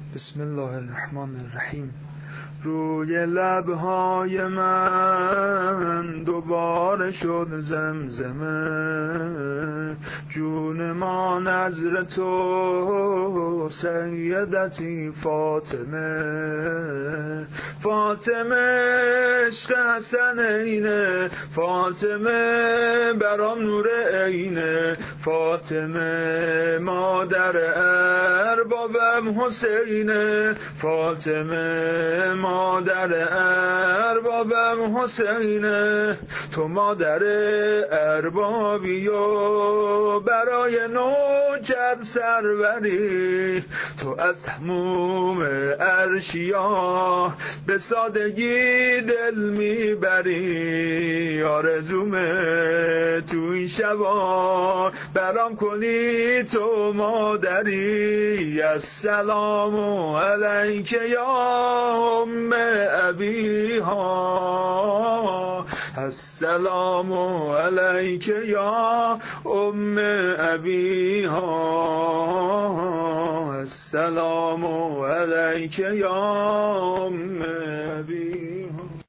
بسم الله الرحمن الرحیم. روی لبهای من دوباره شد زمزمه، جون ما نظر تو سیدتی فاطمه. فاطمه عشق حسنینه، فاطمه برام نور عینه، فاطمه مادر اربابم حسینه، فاطمه مادر اربابم حسینه. تو مادر اربابی و برای نوجر سروری، تو از تموم عرشیا به سادگی دل میبری. آرزومه تو این شبا برام کنی تو مادری. السلام علیک یا ام ابیها، السلام علیک یا ام ابیها، السلام علیک یا ام ابیها.